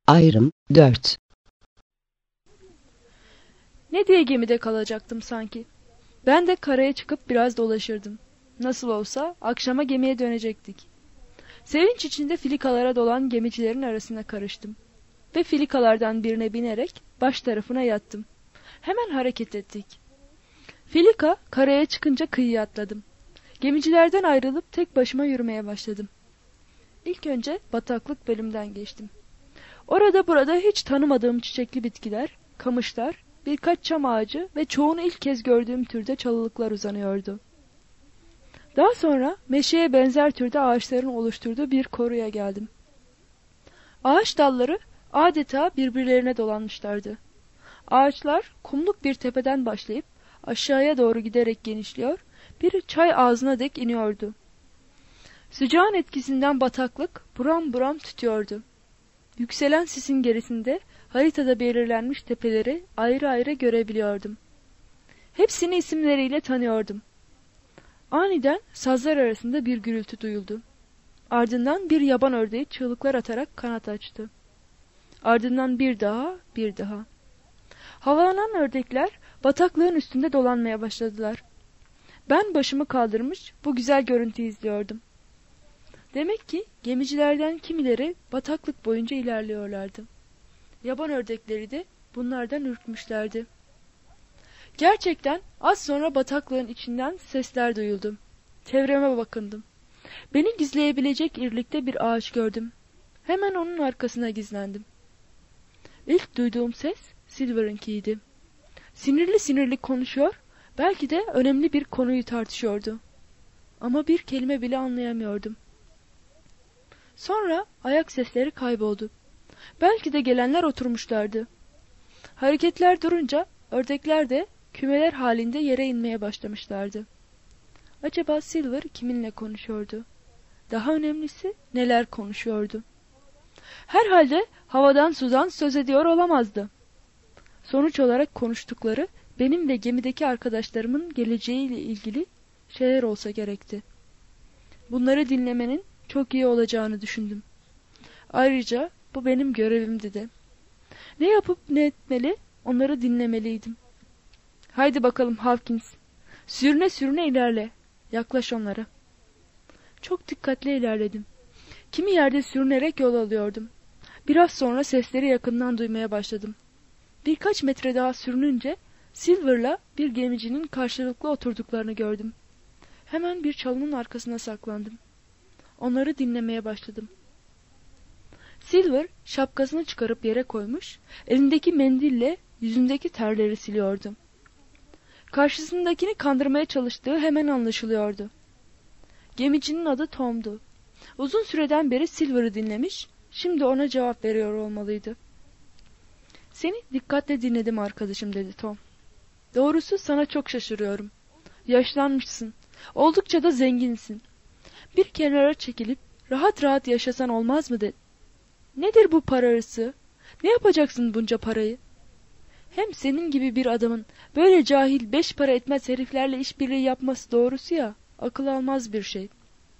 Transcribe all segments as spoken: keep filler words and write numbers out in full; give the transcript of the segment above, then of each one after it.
Ayrım dört. Ne diye gemide kalacaktım sanki. Ben de karaya çıkıp biraz dolaşırdım. Nasıl olsa akşama gemiye dönecektik. Sevinç içinde filikalara dolan gemicilerin arasına karıştım. Ve filikalardan birine binerek baş tarafına yattım. Hemen hareket ettik. Filika karaya çıkınca kıyıya atladım. Gemicilerden ayrılıp tek başıma yürümeye başladım. İlk önce bataklık bölümden geçtim. Orada burada hiç tanımadığım çiçekli bitkiler, kamışlar, birkaç çam ağacı ve çoğunu ilk kez gördüğüm türde çalılıklar uzanıyordu. Daha sonra meşeye benzer türde ağaçların oluşturduğu bir koruya geldim. Ağaç dalları adeta birbirlerine dolanmışlardı. Ağaçlar kumluk bir tepeden başlayıp aşağıya doğru giderek genişliyor, bir çay ağzına dek iniyordu. Sıcağın etkisinden bataklık buram buram tütüyordu. Yükselen sisin gerisinde haritada belirlenmiş tepeleri ayrı ayrı görebiliyordum. Hepsini isimleriyle tanıyordum. Aniden sazlar arasında bir gürültü duyuldu. Ardından bir yaban ördeği çığlıklar atarak kanat açtı. Ardından bir daha, bir daha. Havalanan ördekler bataklığın üstünde dolanmaya başladılar. Ben başımı kaldırmış bu güzel görüntüyü izliyordum. Demek ki gemicilerden kimileri bataklık boyunca ilerliyorlardı. Yaban ördekleri de bunlardan ürkmüşlerdi. Gerçekten az sonra bataklığın içinden sesler duyuldu. Çevreme bakındım. Beni gizleyebilecek irilikte bir ağaç gördüm. Hemen onun arkasına gizlendim. İlk duyduğum ses Silver'ınkiydi. Sinirli sinirli konuşuyor, belki de önemli bir konuyu tartışıyordu. Ama bir kelime bile anlayamıyordum. Sonra ayak sesleri kayboldu. Belki de gelenler oturmuşlardı. Hareketler durunca ördekler de kümeler halinde yere inmeye başlamışlardı. Acaba Silver kiminle konuşuyordu? Daha önemlisi neler konuşuyordu? Herhalde havadan sudan söz ediyor olamazdı. Sonuç olarak konuştukları benim ve gemideki arkadaşlarımın geleceğiyle ilgili şeyler olsa gerekti. Bunları dinlemenin çok iyi olacağını düşündüm. Ayrıca bu benim görevimdi de. Ne yapıp ne etmeli, onları dinlemeliydim. Haydi bakalım Hawkins. Sürüne sürüne ilerle. Yaklaş onlara. Çok dikkatli ilerledim. Kimi yerde sürünerek yol alıyordum. Biraz sonra sesleri yakından duymaya başladım. Birkaç metre daha sürününce Silver'la bir gemicinin karşılıklı oturduklarını gördüm. Hemen bir çalının arkasına saklandım. Onları dinlemeye başladım. Silver şapkasını çıkarıp yere koymuş, elindeki mendille yüzündeki terleri siliyordu. Karşısındakini kandırmaya çalıştığı hemen anlaşılıyordu. Gemicinin adı Tom'du. Uzun süreden beri Silver'ı dinlemiş, şimdi ona cevap veriyor olmalıydı. "Seni dikkatle dinledim arkadaşım," dedi Tom. "Doğrusu sana çok şaşırıyorum. Yaşlanmışsın, oldukça da zenginsin. Bir kenara çekilip rahat rahat yaşasan olmaz mı?" dedi. "Nedir bu para hırsı? Ne yapacaksın bunca parayı? Hem senin gibi bir adamın böyle cahil, beş para etmez heriflerle işbirliği yapması doğrusu ya, akıl almaz bir şey."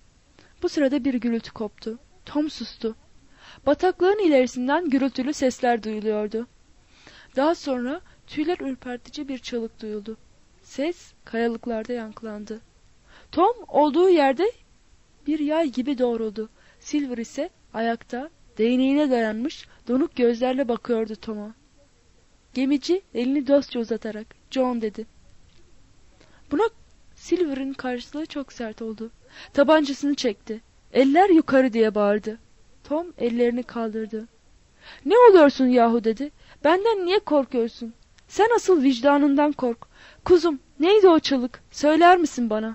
Bu sırada bir gürültü koptu. Tom sustu. Bataklığın ilerisinden gürültülü sesler duyuluyordu. Daha sonra tüyler ürpertici bir çığlık duyuldu. Ses kayalıklarda yankılandı. Tom olduğu yerde bir yay gibi doğruldu. Silver ise ayakta, değneğine dayanmış, donuk gözlerle bakıyordu Tom'a. Gemici elini dostça uzatarak "John," dedi. Buna Silver'ın karşılığı çok sert oldu. Tabancasını çekti. "Eller yukarı," diye bağırdı. Tom ellerini kaldırdı. "Ne oluyorsun yahu?" dedi. "Benden niye korkuyorsun? Sen asıl vicdanından kork. Kuzum, neydi o çığlık? Söyler misin bana?"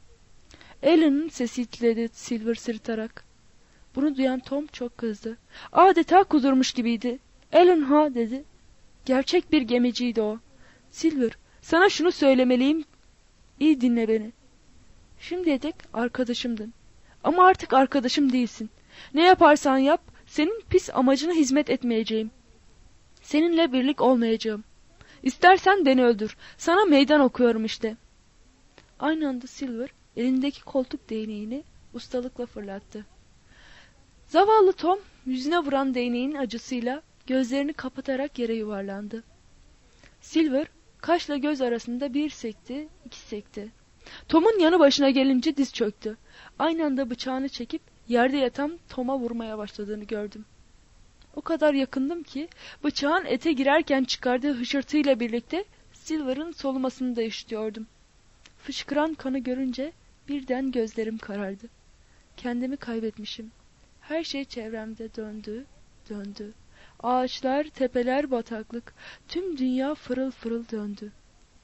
Alan'ın sesi titredi Silver sırıtarak. Bunu duyan Tom çok kızdı. Adeta kudurmuş gibiydi. "Alan ha," dedi. Gerçek bir gemiciydi o. "Silver, sana şunu söylemeliyim. İyi dinle beni. Şimdiye dek arkadaşımdın. Ama artık arkadaşım değilsin. Ne yaparsan yap, senin pis amacına hizmet etmeyeceğim. Seninle birlik olmayacağım. İstersen beni öldür. Sana meydan okuyorum işte." Aynı anda Silver elindeki koltuk değneğini ustalıkla fırlattı. Zavallı Tom yüzüne vuran değneğin acısıyla gözlerini kapatarak yere yuvarlandı. Silver, kaşla göz arasında bir sekti, iki sekti. Tom'un yanı başına gelince diz çöktü. Aynı anda bıçağını çekip yerde yatan Tom'a vurmaya başladığını gördüm. O kadar yakındım ki bıçağın ete girerken çıkardığı hışırtıyla birlikte Silver'ın solumasını da işitiyordum. Fışkıran kanı görünce birden gözlerim karardı. Kendimi kaybetmişim. Her şey çevremde döndü, döndü. Ağaçlar, tepeler, bataklık, tüm dünya fırıl fırıl döndü.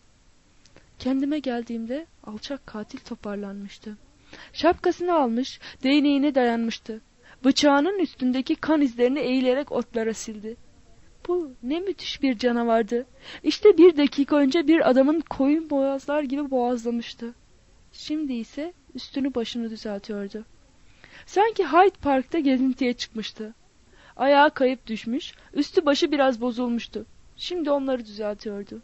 Kendime geldiğimde alçak katil toparlanmıştı. Şapkasını almış, değneğine dayanmıştı. Bıçağının üstündeki kan izlerini eğilerek otlara sildi. Bu ne müthiş bir canavardı. İşte bir dakika önce bir adamın koyun boğazlar gibi boğazlamıştı. Şimdi ise üstünü başını düzeltiyordu. Sanki Hyde Park'ta gezintiye çıkmıştı. Ayağı kayıp düşmüş, üstü başı biraz bozulmuştu. Şimdi onları düzeltiyordu.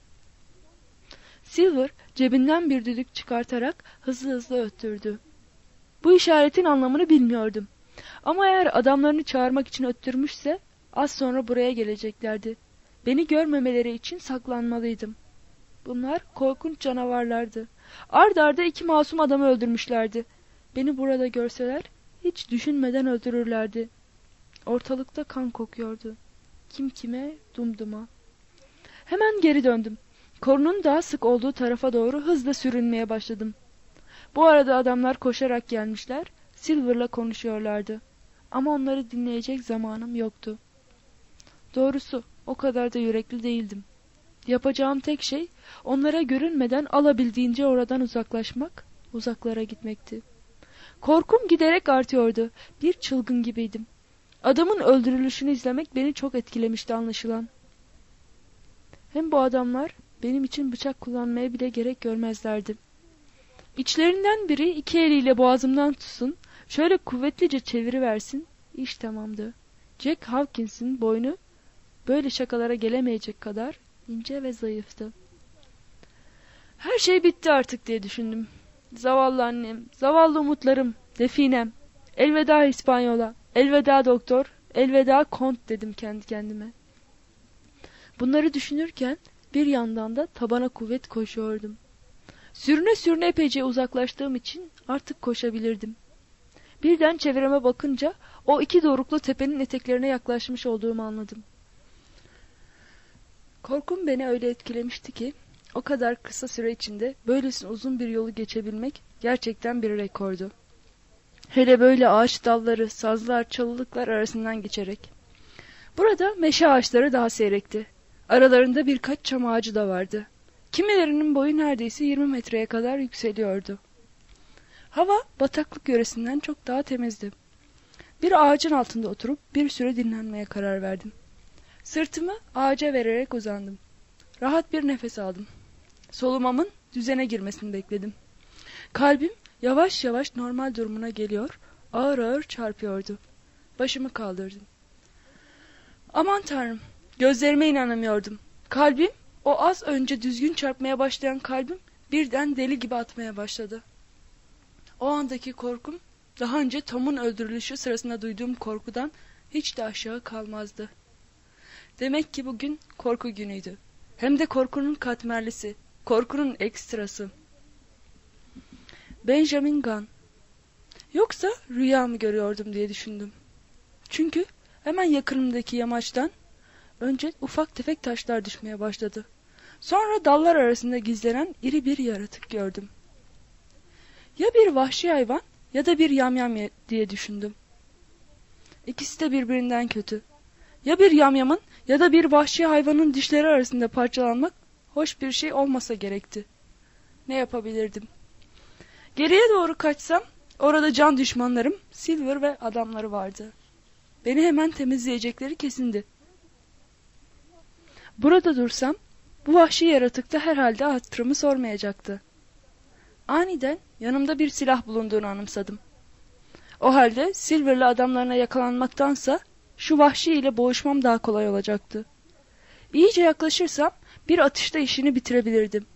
Silver cebinden bir düdük çıkartarak hızlı hızlı öttürdü. Bu işaretin anlamını bilmiyordum. Ama eğer adamlarını çağırmak için öttürmüşse az sonra buraya geleceklerdi. Beni görmemeleri için saklanmalıydım. Bunlar korkunç canavarlardı. Ard arda iki masum adamı öldürmüşlerdi. Beni burada görseler hiç düşünmeden öldürürlerdi. Ortalıkta kan kokuyordu. Kim kime, dumduma. Hemen geri döndüm. Korunun daha sık olduğu tarafa doğru hızla sürünmeye başladım. Bu arada adamlar koşarak gelmişler, Silver'la konuşuyorlardı. Ama onları dinleyecek zamanım yoktu. Doğrusu o kadar da yürekli değildim. Yapacağım tek şey onlara görünmeden alabildiğince oradan uzaklaşmak, uzaklara gitmekti. Korkum giderek artıyordu. Bir çılgın gibiydim. Adamın öldürülüşünü izlemek beni çok etkilemişti anlaşılan. Hem bu adamlar benim için bıçak kullanmaya bile gerek görmezlerdi. İçlerinden biri iki eliyle boğazımdan tutsun, şöyle kuvvetlice çeviriversin, iş tamamdı. Jack Hawkins'in boynu böyle şakalara gelemeyecek kadar ince ve zayıftı. Her şey bitti artık diye düşündüm. Zavallı annem, zavallı umutlarım, definem. Elveda İspanyola, elveda doktor, elveda kont dedim kendi kendime. Bunları düşünürken bir yandan da tabana kuvvet koşuyordum. Sürüne sürüne epeyce uzaklaştığım için artık koşabilirdim. Birden çevreme bakınca o iki doruklu tepenin eteklerine yaklaşmış olduğumu anladım. Korkum beni öyle etkilemişti ki o kadar kısa süre içinde böylesine uzun bir yolu geçebilmek gerçekten bir rekordu. Hele böyle ağaç dalları, sazlar, çalılıklar arasından geçerek. Burada meşe ağaçları daha seyrekti. Aralarında birkaç çam ağacı da vardı. Kimilerinin boyu neredeyse yirmi metreye kadar yükseliyordu. Hava bataklık yöresinden çok daha temizdi. Bir ağacın altında oturup bir süre dinlenmeye karar verdim. Sırtımı ağaca vererek uzandım. Rahat bir nefes aldım. Solumamın düzene girmesini bekledim. Kalbim yavaş yavaş normal durumuna geliyor, ağır ağır çarpıyordu. Başımı kaldırdım. Aman Tanrım, gözlerime inanamıyordum. Kalbim, o az önce düzgün çarpmaya başlayan kalbim birden deli gibi atmaya başladı. O andaki korkum, daha önce Tom'un öldürülüşü sırasında duyduğum korkudan hiç de aşağı kalmazdı. Demek ki bugün korku günüydü. Hem de korkunun katmerlisi, korkunun ekstrası. Benjamin Gunn. Yoksa rüya mı görüyordum diye düşündüm. Çünkü hemen yakınımdaki yamaçtan önce ufak tefek taşlar düşmeye başladı. Sonra dallar arasında gizlenen iri bir yaratık gördüm. Ya bir vahşi hayvan ya da bir yamyam diye düşündüm. İkisi de birbirinden kötü. Ya bir yamyamın ya da bir vahşi hayvanın dişleri arasında parçalanmak hoş bir şey olmasa gerekti. Ne yapabilirdim? Geriye doğru kaçsam orada can düşmanlarım, Silver ve adamları vardı. Beni hemen temizleyecekleri kesindi. Burada dursam bu vahşi yaratık da herhalde hatırımı sormayacaktı. Aniden yanımda bir silah bulunduğunu anımsadım. O halde Silver'la adamlarına yakalanmaktansa şu vahşi ile boğuşmam daha kolay olacaktı. İyice yaklaşırsam bir atışta işini bitirebilirdim.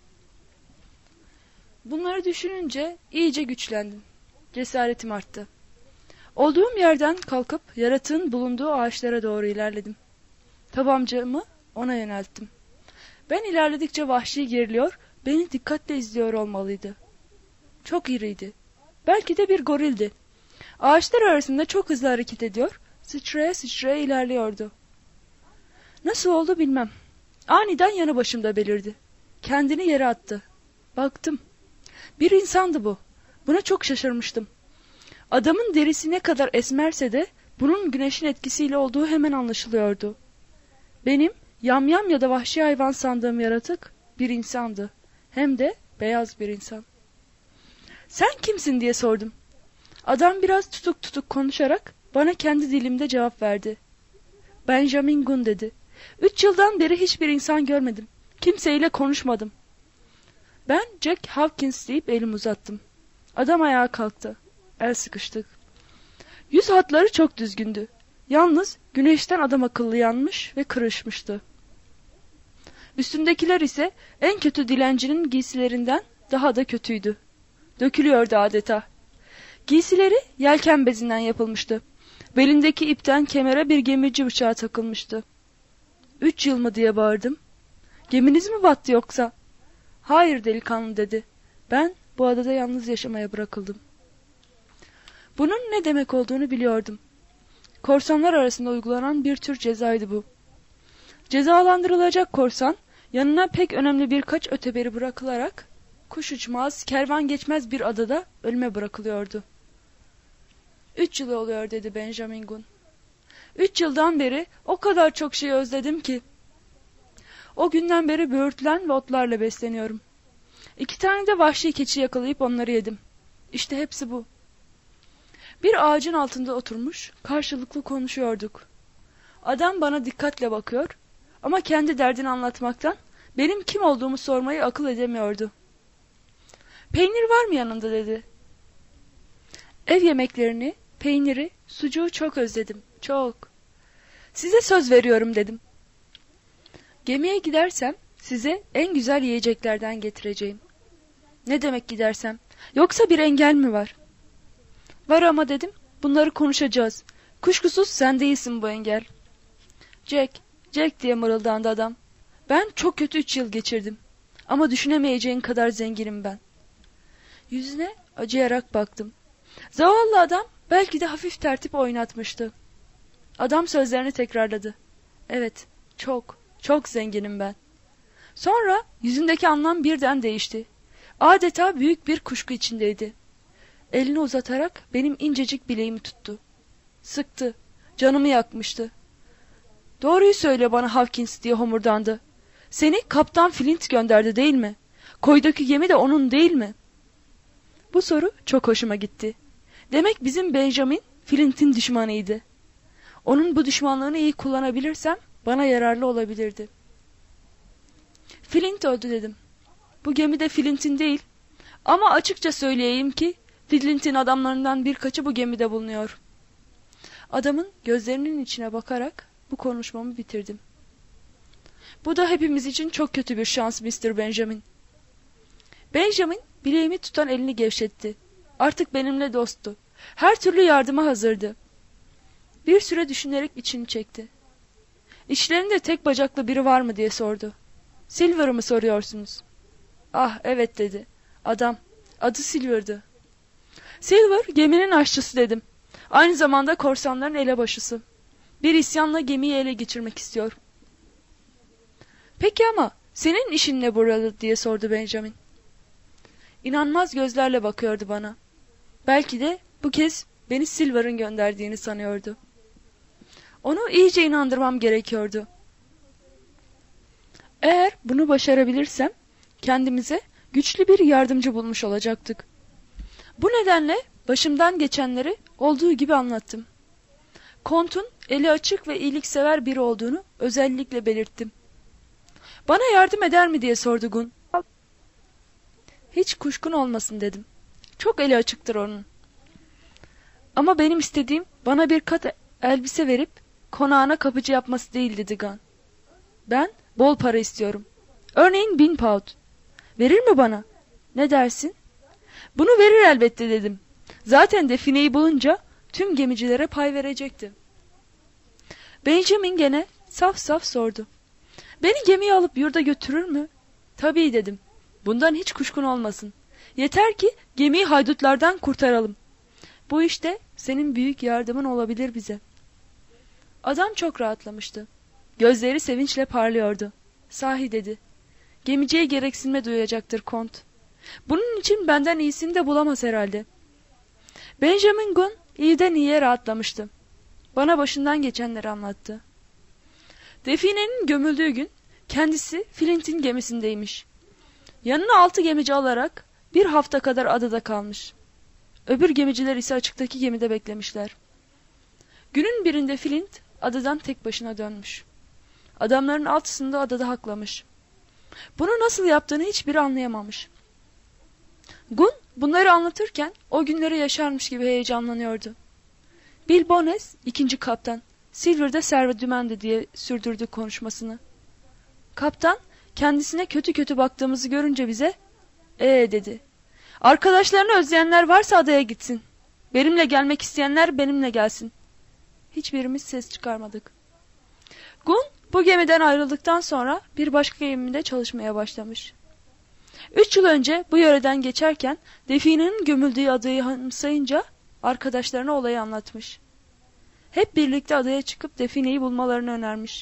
Bunları düşününce iyice güçlendim. Cesaretim arttı. Olduğum yerden kalkıp yaratığın bulunduğu ağaçlara doğru ilerledim. Tabancamı ona yönelttim. Ben ilerledikçe vahşi geriliyor, beni dikkatle izliyor olmalıydı. Çok iriydi. Belki de bir gorildi. Ağaçlar arasında çok hızlı hareket ediyor, sıçraya sıçraya ilerliyordu. Nasıl oldu bilmem. Aniden yanı başımda belirdi. Kendini yere attı. Baktım. Bir insandı bu. Buna çok şaşırmıştım. Adamın derisi ne kadar esmerse de bunun güneşin etkisiyle olduğu hemen anlaşılıyordu. Benim yamyam ya da vahşi hayvan sandığım yaratık bir insandı. Hem de beyaz bir insan. Sen kimsin diye sordum. Adam biraz tutuk tutuk konuşarak bana kendi dilimde cevap verdi. Benjamin Gunn dedi. Üç yıldan beri hiçbir insan görmedim. Kimseyle konuşmadım. Ben Jack Hawkins deyip elimi uzattım. Adam ayağa kalktı. El sıkıştık. Yüz hatları çok düzgündü. Yalnız güneşten adam akıllı yanmış ve kırışmıştı. Üstündekiler ise en kötü dilencinin giysilerinden daha da kötüydü. Dökülüyordu adeta. Giysileri yelken bezinden yapılmıştı. Belindeki ipten kemere bir gemici bıçağı takılmıştı. Üç yıl mı diye bağırdım. Geminiz mi battı yoksa? Hayır delikanlı dedi. Ben bu adada yalnız yaşamaya bırakıldım. Bunun ne demek olduğunu biliyordum. Korsanlar arasında uygulanan bir tür cezaydı bu. Cezalandırılacak korsan yanına pek önemli birkaç öteberi bırakılarak kuş uçmaz, kervan geçmez bir adada ölüme bırakılıyordu. Üç yıl oluyor dedi Benjamin Gunn. Üç yıldan beri o kadar çok şeyi özledim ki. O günden beri böğürtlen ve otlarla besleniyorum. İki tane de vahşi keçi yakalayıp onları yedim. İşte hepsi bu. Bir ağacın altında oturmuş, karşılıklı konuşuyorduk. Adam bana dikkatle bakıyor ama kendi derdini anlatmaktan benim kim olduğumu sormayı akıl edemiyordu. Peynir var mı yanında dedi. Ev yemeklerini, peyniri, sucuğu çok özledim, çok. Size söz veriyorum dedim. Gemiye gidersem size en güzel yiyeceklerden getireceğim. Ne demek gidersem? Yoksa bir engel mi var? Var ama dedim, bunları konuşacağız. Kuşkusuz sen değilsin bu engel. Jack, Jack diye mırıldandı adam. Ben çok kötü üç yıl geçirdim. Ama düşünemeyeceğin kadar zenginim ben. Yüzüne acıyarak baktım. Zavallı adam belki de hafif tertip oynatmıştı. Adam sözlerini tekrarladı. Evet, çok, çok zenginim ben. Sonra yüzündeki anlam birden değişti. Adeta büyük bir kuşku içindeydi. Elini uzatarak benim incecik bileğimi tuttu. Sıktı, canımı yakmıştı. Doğruyu söyle bana Hawkins diye homurdandı. Seni Kaptan Flint gönderdi değil mi? Koydaki gemi de onun değil mi? Bu soru çok hoşuma gitti. Demek bizim Benjamin Flint'in düşmanıydı. Onun bu düşmanlığını iyi kullanabilirsem bana yararlı olabilirdi. Flint öldü dedim. Bu gemi de Flint'in değil. Ama açıkça söyleyeyim ki Flint'in adamlarından birkaçı bu gemide bulunuyor. Adamın gözlerinin içine bakarak bu konuşmamı bitirdim. Bu da hepimiz için çok kötü bir şans mister Benjamin. Benjamin bileğimi tutan elini gevşetti. Artık benimle dosttu. Her türlü yardıma hazırdı. Bir süre düşünerek içini çekti. İşlerinde tek bacaklı biri var mı diye sordu. Silver'ı mı soruyorsunuz? Ah evet dedi. Adam. Adı Silver'dı. Silver geminin aşçısı dedim. Aynı zamanda korsanların elebaşısı. Bir isyanla gemiyi ele geçirmek istiyor. Peki ama senin işin ne burada diye sordu Benjamin. İnanmaz gözlerle bakıyordu bana. Belki de bu kez beni Silver'ın gönderdiğini sanıyordu. Onu iyice inandırmam gerekiyordu. Eğer bunu başarabilirsem kendimize güçlü bir yardımcı bulmuş olacaktık. Bu nedenle başımdan geçenleri olduğu gibi anlattım. Kont'un eli açık ve iyiliksever biri olduğunu özellikle belirttim. Bana yardım eder mi diye sordu Gunn. Hiç kuşkun olmasın dedim. Çok eli açıktır onun. Ama benim istediğim bana bir kat elbise verip konağına kapıcı yapması değil dedi Gunn. Ben bol para istiyorum. Örneğin bin pound. Verir mi bana? Ne dersin? Bunu verir elbette dedim. Zaten defineyi bulunca tüm gemicilere pay verecekti. Benjamin gene saf saf sordu. Beni gemiye alıp yurda götürür mü? Tabii dedim. Bundan hiç kuşkun olmasın. Yeter ki gemiyi haydutlardan kurtaralım. Bu işte senin büyük yardımın olabilir bize. Adam çok rahatlamıştı. Gözleri sevinçle parlıyordu. Sahi dedi. Gemiciye gereksinme duyacaktır kont. Bunun için benden iyisini de bulamaz herhalde. Benjamin Gunn iyiden iyiye rahatlamıştı. Bana başından geçenleri anlattı. Definenin gömüldüğü gün kendisi Flint'in gemisindeymiş. Yanına altı gemici alarak bir hafta kadar adada kalmış. Öbür gemiciler ise açıktaki gemide beklemişler. Günün birinde Flint adadan tek başına dönmüş. Adamların altısını da adada haklamış. Bunu nasıl yaptığını hiçbiri anlayamamış. Gunn bunları anlatırken o günleri yaşarmış gibi heyecanlanıyordu. Bill Bones, ikinci kaptan, Silver'da servedümendi diye sürdürdü konuşmasını. Kaptan, kendisine kötü kötü baktığımızı görünce bize, ee dedi. Arkadaşlarını özleyenler varsa adaya gitsin. Benimle gelmek isteyenler benimle gelsin. Hiçbirimiz ses çıkarmadık. Gunn bu gemiden ayrıldıktan sonra bir başka gemide çalışmaya başlamış. Üç yıl önce bu yöreden geçerken definenin gömüldüğü adayı anımsayınca arkadaşlarına olayı anlatmış. Hep birlikte adaya çıkıp defineyi bulmalarını önermiş.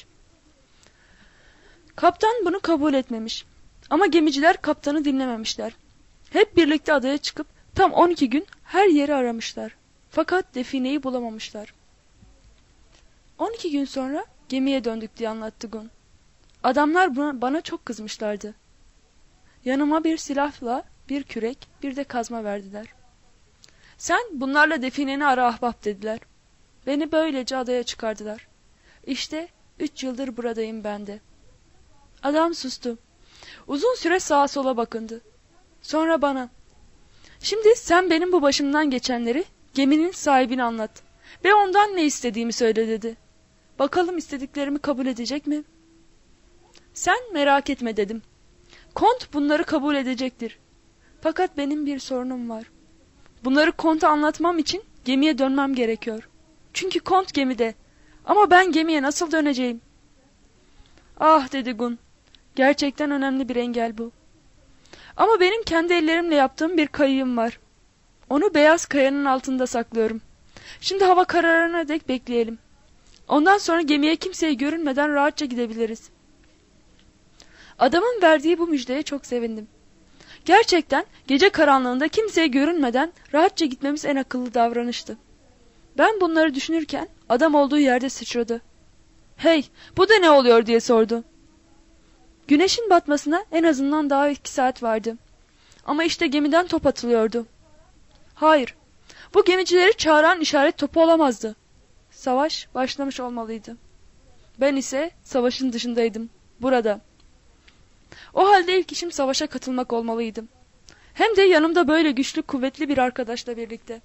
Kaptan bunu kabul etmemiş. Ama gemiciler kaptanı dinlememişler. Hep birlikte adaya çıkıp tam on iki gün her yeri aramışlar. Fakat defineyi bulamamışlar. on iki gün sonra gemiye döndük diye anlattı Gunn. Adamlar buna, bana çok kızmışlardı. Yanıma bir silahla bir kürek bir de kazma verdiler. Sen bunlarla defineni ara ahbap dediler. Beni böylece adaya çıkardılar. İşte üç yıldır buradayım ben de. Adam sustu. Uzun süre sağa sola bakındı. Sonra bana. Şimdi sen benim bu başımdan geçenleri geminin sahibine anlat. Ve ondan ne istediğimi söyle dedi. Bakalım istediklerimi kabul edecek mi? Sen merak etme dedim. Kont bunları kabul edecektir. Fakat benim bir sorunum var. Bunları Kont'a anlatmam için gemiye dönmem gerekiyor. Çünkü Kont gemide. Ama ben gemiye nasıl döneceğim? Ah dedi Gunn. Gerçekten önemli bir engel bu. Ama benim kendi ellerimle yaptığım bir kayığım var. Onu beyaz kayanın altında saklıyorum. Şimdi hava kararına dek bekleyelim. Ondan sonra gemiye kimseye görünmeden rahatça gidebiliriz. Adamın verdiği bu müjdeye çok sevindim. Gerçekten gece karanlığında kimseye görünmeden rahatça gitmemiz en akıllı davranıştı. Ben bunları düşünürken adam olduğu yerde sıçradı. Hey, bu da ne oluyor diye sordu. Güneşin batmasına en azından daha iki saat vardı. Ama işte gemiden top atılıyordu. Hayır, bu gemicileri çağıran işaret topu olamazdı. Savaş başlamış olmalıydı. Ben ise savaşın dışındaydım, burada. O halde ilk işim savaşa katılmak olmalıydı. Hem de yanımda böyle güçlü, kuvvetli bir arkadaşla birlikte.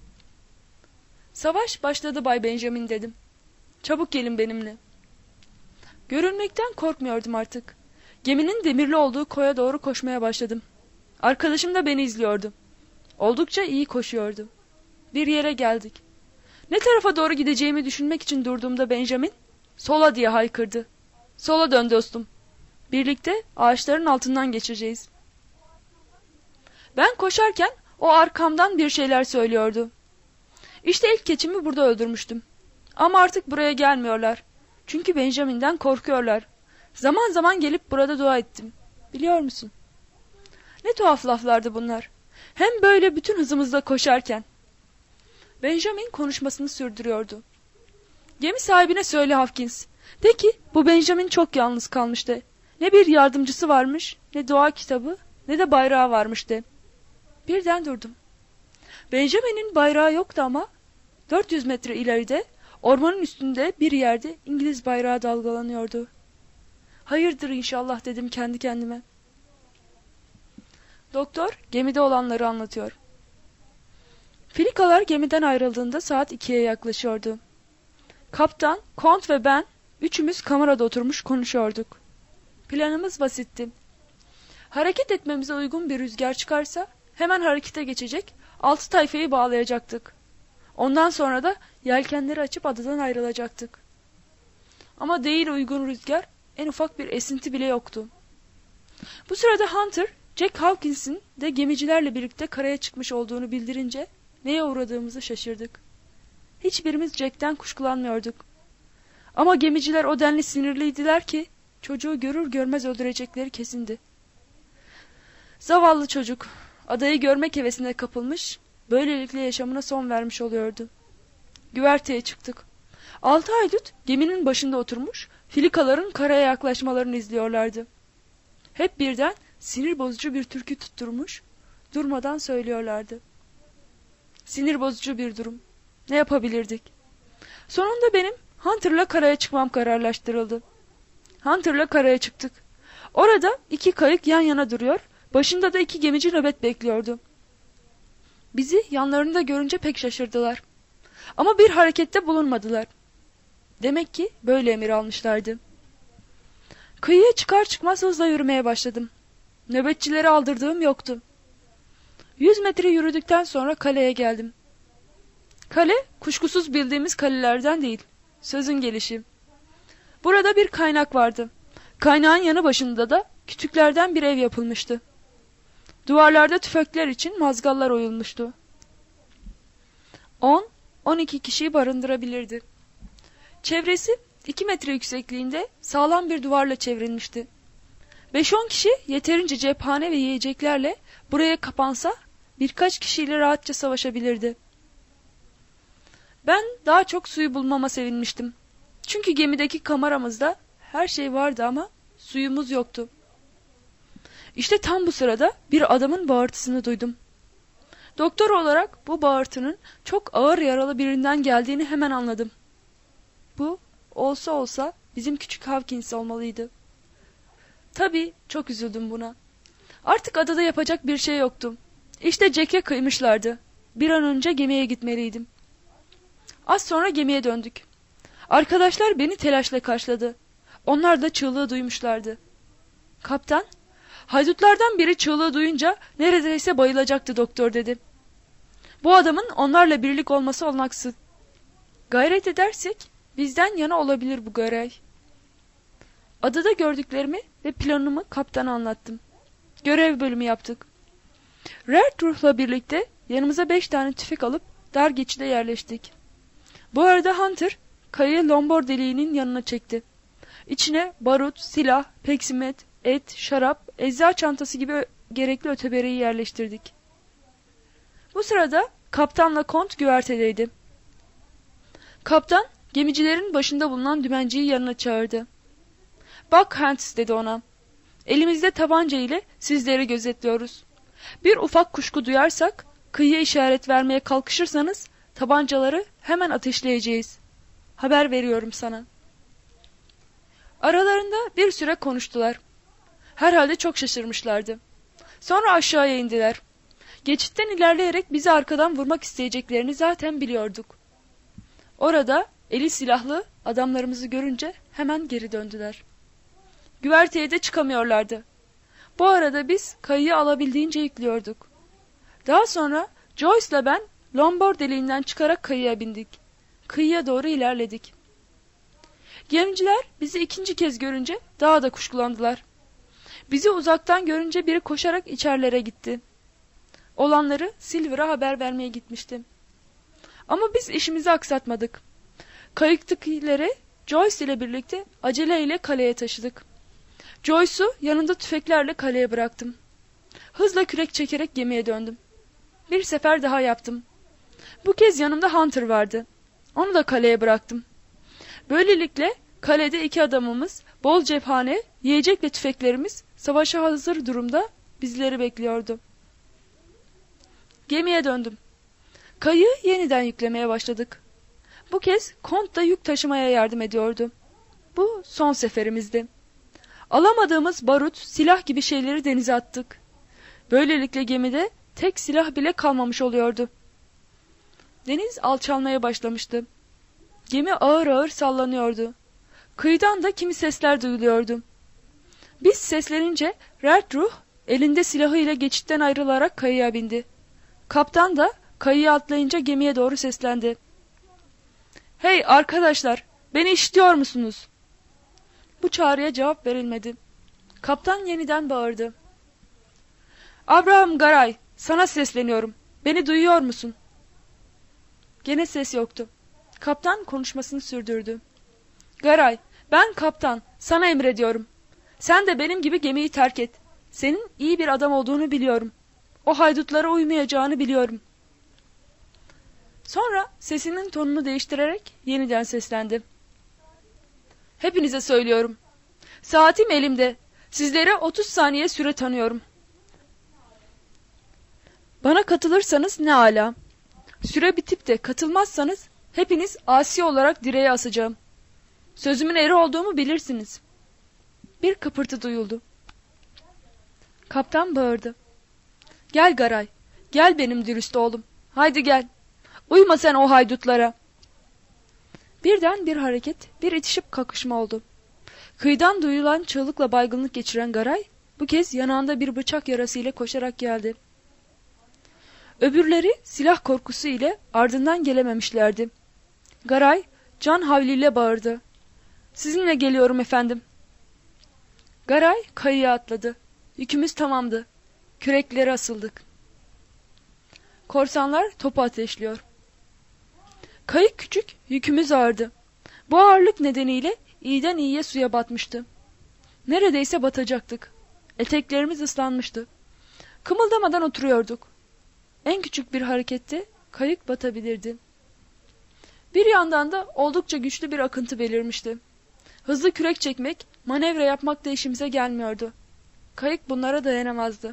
Savaş başladı Bay Benjamin dedim. Çabuk gelin benimle. Görünmekten korkmuyordum artık. Geminin demirli olduğu koya doğru koşmaya başladım. Arkadaşım da beni izliyordu. Oldukça iyi koşuyordu. Bir yere geldik. Ne tarafa doğru gideceğimi düşünmek için durduğumda Benjamin, sola diye haykırdı. Sola dön dostum. Birlikte ağaçların altından geçeceğiz. Ben koşarken o arkamdan bir şeyler söylüyordu. İşte ilk keçimi burada öldürmüştüm. Ama artık buraya gelmiyorlar. Çünkü Benjamin'den korkuyorlar. Zaman zaman gelip burada dua ettim. Biliyor musun? Ne tuhaf laflardı bunlar. Hem böyle bütün hızımızla koşarken. Benjamin konuşmasını sürdürüyordu. Gemi sahibine söyle Hawkins. De ki bu Benjamin çok yalnız kalmıştı. Ne bir yardımcısı varmış, ne dua kitabı, ne de bayrağı varmış de. Birden durdum. Benjamin'in bayrağı yoktu ama dört yüz metre ileride ormanın üstünde bir yerde İngiliz bayrağı dalgalanıyordu. Hayırdır inşallah dedim kendi kendime. Doktor gemide olanları anlatıyor. Filikalar gemiden ayrıldığında saat ikiye yaklaşıyordu. Kaptan, Kont ve ben üçümüz kamerada oturmuş konuşuyorduk. Planımız basitti. Hareket etmemize uygun bir rüzgar çıkarsa hemen harekete geçecek, altı tayfayı bağlayacaktık. Ondan sonra da yelkenleri açıp adadan ayrılacaktık. Ama değil uygun rüzgar, en ufak bir esinti bile yoktu. Bu sırada Hunter, Jack Hawkins'in de gemicilerle birlikte karaya çıkmış olduğunu bildirince neye uğradığımızı şaşırdık. Hiçbirimiz Jack'ten kuşkulanmıyorduk. Ama gemiciler o denli sinirliydiler ki çocuğu görür görmez öldürecekleri kesindi. Zavallı çocuk adayı görmek hevesine kapılmış, böylelikle yaşamına son vermiş oluyordu. Güverteye çıktık. Altı haydut geminin başında oturmuş, filikaların karaya yaklaşmalarını izliyorlardı. Hep birden sinir bozucu bir türkü tutturmuş, durmadan söylüyorlardı. Sinir bozucu bir durum. Ne yapabilirdik? Sonunda benim Hunter'la karaya çıkmam kararlaştırıldı. Hunter'la karaya çıktık. Orada iki kayık yan yana duruyor, başında da iki gemici nöbet bekliyordu. Bizi yanlarında görünce pek şaşırdılar. Ama bir harekette bulunmadılar. Demek ki böyle emir almışlardı. Kıyıya çıkar çıkmaz hızla yürümeye başladım. Nöbetçilere aldırdığım yoktu. Yüz metre yürüdükten sonra kaleye geldim. Kale, kuşkusuz bildiğimiz kalelerden değil. Sözün gelişi. Burada bir kaynak vardı. Kaynağın yanı başında da kütüklerden bir ev yapılmıştı. Duvarlarda tüfekler için mazgallar oyulmuştu. On, on iki kişiyi barındırabilirdi. Çevresi iki metre yüksekliğinde sağlam bir duvarla çevrilmişti. Beş on kişi yeterince cephane ve yiyeceklerle buraya kapansa birkaç kişiyle rahatça savaşabilirdi. Ben daha çok suyu bulmama sevinmiştim. Çünkü gemideki kameramızda her şey vardı ama suyumuz yoktu. İşte tam bu sırada bir adamın bağırtısını duydum. Doktor olarak bu bağırtının çok ağır yaralı birinden geldiğini hemen anladım. Bu olsa olsa bizim küçük Hawkins olmalıydı. Tabii çok üzüldüm buna. Artık adada yapacak bir şey yoktu. İşte Jack'e kıymışlardı. Bir an önce gemiye gitmeliydim. Az sonra gemiye döndük. Arkadaşlar beni telaşla karşıladı. Onlar da çığlığı duymuşlardı. Kaptan, haydutlardan biri çığlığı duyunca neredeyse bayılacaktı doktor dedi. Bu adamın onlarla birlik olması olanaksız. Gayret edersek bizden yana olabilir bu görev. Adada gördüklerimi ve planımı kaptana anlattım. Görev bölümü yaptık. Red Ruh'la birlikte yanımıza beş tane tüfek alıp dar geçide yerleştik. Bu arada Hunter kayayı lombor deliğinin yanına çekti. İçine barut, silah, peksimet, et, şarap, eczacı çantası gibi gerekli ötebereyi yerleştirdik. Bu sırada kaptanla kont güvertedeydi. Kaptan gemicilerin başında bulunan dümenciyi yanına çağırdı. "Bak Hans," dedi ona. "Elimizde tabanca ile sizleri gözetliyoruz. Bir ufak kuşku duyarsak, kıyıya işaret vermeye kalkışırsanız tabancaları hemen ateşleyeceğiz. Haber veriyorum sana." Aralarında bir süre konuştular. Herhalde çok şaşırmışlardı. Sonra aşağıya indiler. Geçitten ilerleyerek bizi arkadan vurmak isteyeceklerini zaten biliyorduk. Orada eli silahlı adamlarımızı görünce hemen geri döndüler. Güverteye de çıkamıyorlardı. Bu arada biz kayayı alabildiğince yüklüyorduk. Daha sonra Joyce'la ben lombor deliğinden çıkarak kayaya bindik. Kıyıya doğru ilerledik. Gemiciler bizi ikinci kez görünce daha da kuşkulandılar. Bizi uzaktan görünce biri koşarak içerilere gitti. Olanları Silver'a haber vermeye gitmiştim. Ama biz işimizi aksatmadık. Kayıktakileri Joyce ile birlikte aceleyle kaleye taşıdık. Joyce'u yanında tüfeklerle kaleye bıraktım. Hızla kürek çekerek gemiye döndüm. Bir sefer daha yaptım. Bu kez yanımda Hunter vardı. Onu da kaleye bıraktım. Böylelikle kalede iki adamımız, bol cephane, yiyecek ve tüfeklerimiz savaşa hazır durumda bizleri bekliyordu. Gemiye döndüm. Kayığı yeniden yüklemeye başladık. Bu kez kont da yük taşımaya yardım ediyordu. Bu son seferimizdi. Alamadığımız barut, silah gibi şeyleri denize attık. Böylelikle gemide tek silah bile kalmamış oluyordu. Deniz alçalmaya başlamıştı. Gemi ağır ağır sallanıyordu. Kıyıdan da kimi sesler duyuluyordu. Biz seslenince Red Ruh elinde silahıyla geçitten ayrılarak kayaya bindi. Kaptan da kayıya atlayınca gemiye doğru seslendi. "Hey arkadaşlar, beni işitiyor musunuz?" Bu çağrıya cevap verilmedi. Kaptan yeniden bağırdı. "Abraham Garay, sana sesleniyorum. Beni duyuyor musun?" Gene ses yoktu. Kaptan konuşmasını sürdürdü. "Garay, ben kaptan, sana emrediyorum. Sen de benim gibi gemiyi terk et. Senin iyi bir adam olduğunu biliyorum. O haydutlara uymayacağını biliyorum." Sonra sesinin tonunu değiştirerek yeniden seslendi. "Hepinize söylüyorum. Saatim elimde. Sizlere otuz saniye süre tanıyorum. Bana katılırsanız ne âlâ. Süre bitip de katılmazsanız hepiniz asi olarak direğe asacağım. Sözümün eri olduğumu bilirsiniz." Bir kıpırtı duyuldu. Kaptan bağırdı. "Gel Garay, gel benim dürüst oğlum. Haydi gel. Uyma sen o haydutlara." Birden bir hareket, bir itişip kakışma oldu. Kıyıdan duyulan çığlıkla baygınlık geçiren Garay, bu kez yanağında bir bıçak yarası ile koşarak geldi. Öbürleri silah korkusu ile ardından gelememişlerdi. Garay, can havliyle bağırdı. "Sizinle geliyorum efendim." Garay kayıya atladı. Yükümüz tamamdı. Küreklere asıldık. Korsanlar topu ateşliyor. Kayık küçük, yükümüz ağırdı. Bu ağırlık nedeniyle iyiden iyiye suya batmıştı. Neredeyse batacaktık. Eteklerimiz ıslanmıştı. Kımıldamadan oturuyorduk. En küçük bir harekette kayık batabilirdi. Bir yandan da oldukça güçlü bir akıntı belirmişti. Hızlı kürek çekmek, manevra yapmak da işimize gelmiyordu. Kayık bunlara dayanamazdı.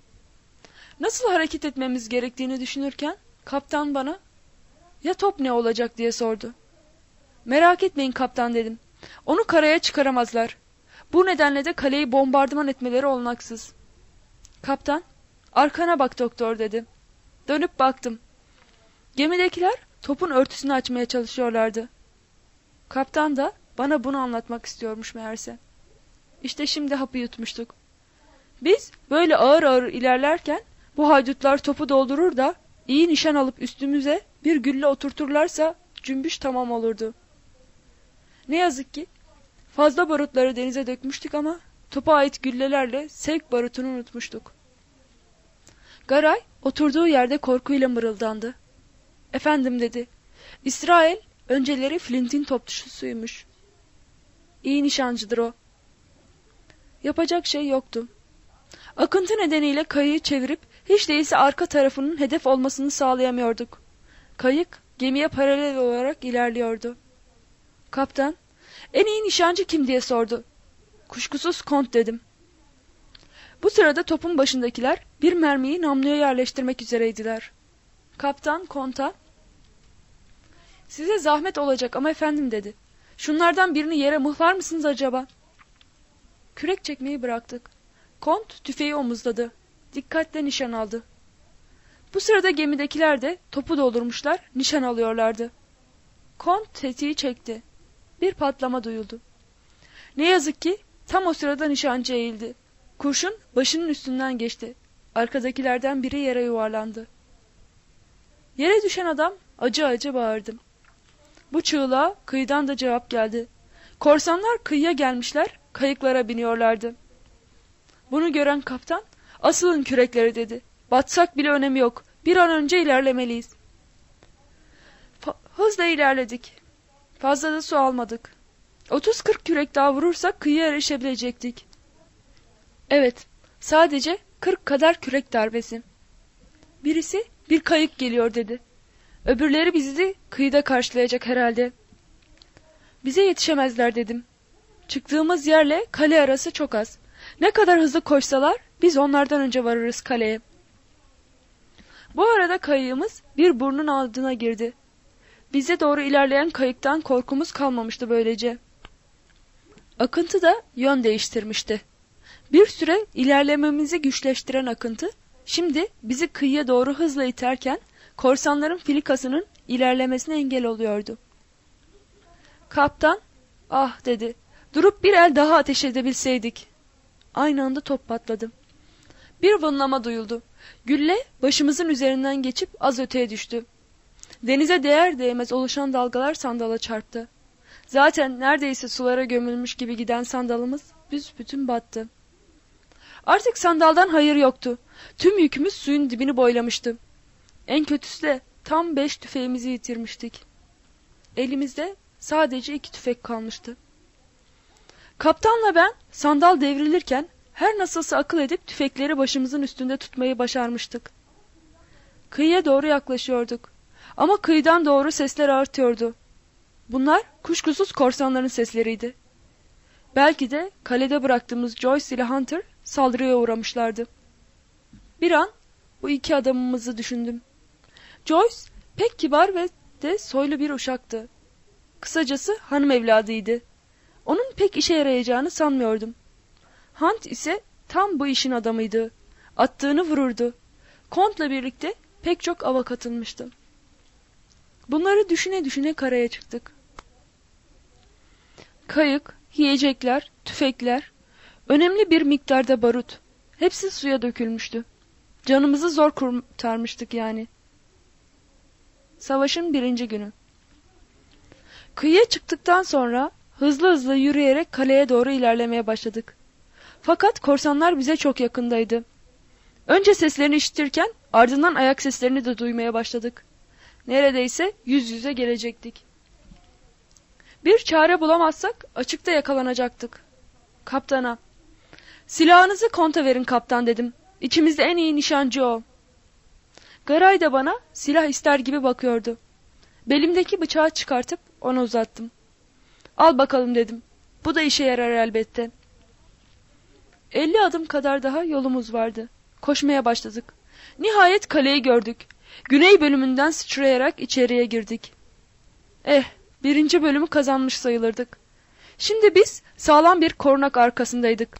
Nasıl hareket etmemiz gerektiğini düşünürken kaptan bana "Ya top ne olacak?" diye sordu. "Merak etmeyin kaptan," dedim. "Onu karaya çıkaramazlar. Bu nedenle de kaleyi bombardıman etmeleri olanaksız." Kaptan, "Arkana bak doktor," dedi. Dönüp baktım. Gemidekiler topun örtüsünü açmaya çalışıyorlardı. Kaptan da bana bunu anlatmak istiyormuş meğerse. İşte şimdi hapı yutmuştuk. Biz böyle ağır ağır ilerlerken bu haydutlar topu doldurur da iyi nişan alıp üstümüze bir gülle oturturlarsa cümbüş tamam olurdu. Ne yazık ki fazla barutları denize dökmüştük ama topa ait güllelerle sevk barutunu unutmuştuk. Garay oturduğu yerde korkuyla mırıldandı. "Efendim," dedi. "İsrail önceleri Flint'in topçusuymuş. İyi nişancıdır o." Yapacak şey yoktu. Akıntı nedeniyle kayığı çevirip hiç değilse arka tarafının hedef olmasını sağlayamıyorduk. Kayık gemiye paralel olarak ilerliyordu. Kaptan, "En iyi nişancı kim?" diye sordu. "Kuşkusuz Kont," dedim. Bu sırada topun başındakiler bir mermiyi namluya yerleştirmek üzereydiler. Kaptan Kont'a "Size zahmet olacak ama efendim," dedi. "Şunlardan birini yere mıhlar mısınız acaba?" Kürek çekmeyi bıraktık. Kont tüfeği omuzladı. Dikkatle nişan aldı. Bu sırada gemidekiler de topu doldurmuşlar, nişan alıyorlardı. Kont tetiği çekti. Bir patlama duyuldu. Ne yazık ki tam o sırada nişancı eğildi. Kurşun başının üstünden geçti. Arkadakilerden biri yere yuvarlandı. Yere düşen adam acı acı bağırdı. Bu çığlığa kıyıdan da cevap geldi. Korsanlar kıyıya gelmişler, kayıklara biniyorlardı. Bunu gören kaptan, "Asılın kürekleri," dedi. "Batsak bile önemi yok. Bir an önce ilerlemeliyiz." Fa hızla ilerledik. Fazla da su almadık. Otuz kırk kürek daha vurursak kıyıya erişebilecektik. Evet, sadece kırk kadar kürek darbesi. Birisi "Bir kayık geliyor," dedi. "Öbürleri bizi kıyıda karşılayacak herhalde." "Bize yetişemezler," dedim. "Çıktığımız yerle kale arası çok az. Ne kadar hızlı koşsalar biz onlardan önce varırız kaleye." Bu arada kayığımız bir burnun altına girdi. Bize doğru ilerleyen kayıktan korkumuz kalmamıştı böylece. Akıntı da yön değiştirmişti. Bir süre ilerlememizi güçleştiren akıntı, şimdi bizi kıyıya doğru hızla iterken korsanların filikasının ilerlemesine engel oluyordu. Kaptan, "Ah," dedi. "Durup bir el daha ateş edebilseydik." Aynı anda top patladı. Bir vınlama duyuldu. Gülle başımızın üzerinden geçip az öteye düştü. Denize değer değmez oluşan dalgalar sandala çarptı. Zaten neredeyse sulara gömülmüş gibi giden sandalımız büsbütün battı. Artık sandaldan hayır yoktu. Tüm yükümüz suyun dibini boylamıştı. En kötüsü de tam beş tüfeğimizi yitirmiştik. Elimizde sadece iki tüfek kalmıştı. Kaptanla ben sandal devrilirken her nasılsa akıl edip tüfekleri başımızın üstünde tutmayı başarmıştık. Kıyıya doğru yaklaşıyorduk. Ama kıyıdan doğru sesler artıyordu. Bunlar kuşkusuz korsanların sesleriydi. Belki de kalede bıraktığımız Joyce ile Hunter saldırıya uğramışlardı. Bir an bu iki adamımızı düşündüm. Joyce pek kibar ve de soylu bir uşaktı. Kısacası hanım evladıydı. Onun pek işe yarayacağını sanmıyordum. Hunt ise tam bu işin adamıydı. Attığını vururdu. Kont'la birlikte pek çok ava katılmıştı. Bunları düşüne düşüne karaya çıktık. Kayık, yiyecekler, tüfekler, önemli bir miktarda barut. Hepsi suya dökülmüştü. Canımızı zor kurtarmıştık yani. Savaşın birinci günü. Kıyıya çıktıktan sonra hızlı hızlı yürüyerek kaleye doğru ilerlemeye başladık. Fakat korsanlar bize çok yakındaydı. Önce seslerini işitirken ardından ayak seslerini de duymaya başladık. Neredeyse yüz yüze gelecektik. Bir çare bulamazsak açıkta yakalanacaktık. Kaptana, "Silahınızı konta verin kaptan," dedim. "İçimizde en iyi nişancı o." Garay da bana silah ister gibi bakıyordu. Belimdeki bıçağı çıkartıp ona uzattım. "Al bakalım," dedim. "Bu da işe yarar elbette." Elli adım kadar daha yolumuz vardı. Koşmaya başladık. Nihayet kaleyi gördük. Güney bölümünden sıçrayarak içeriye girdik. Eh, birinci bölümü kazanmış sayılırdık. Şimdi biz sağlam bir korunak arkasındaydık.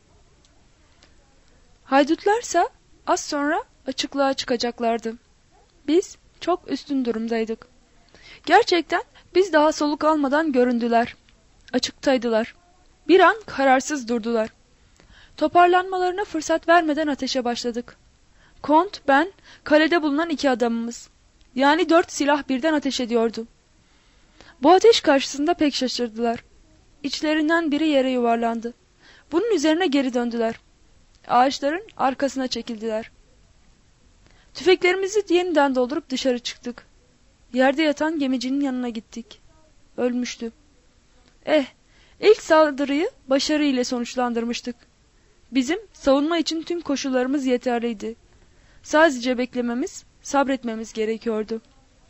Haydutlarsa az sonra açıklığa çıkacaklardı. Biz çok üstün durumdaydık. Gerçekten biz daha soluk almadan göründüler. Açıktaydılar. Bir an kararsız durdular. Toparlanmalarına fırsat vermeden ateşe başladık. Kont, ben, kalede bulunan iki adamımız. Yani dört silah birden ateş ediyordu. Bu ateş karşısında pek şaşırdılar. İçlerinden biri yere yuvarlandı. Bunun üzerine geri döndüler. Ağaçların arkasına çekildiler. Tüfeklerimizi yeniden doldurup dışarı çıktık. Yerde yatan gemicinin yanına gittik. Ölmüştü. Eh, ilk saldırıyı başarı ile sonuçlandırmıştık. Bizim savunma için tüm koşullarımız yeterliydi. Sadece beklememiz, sabretmemiz gerekiyordu.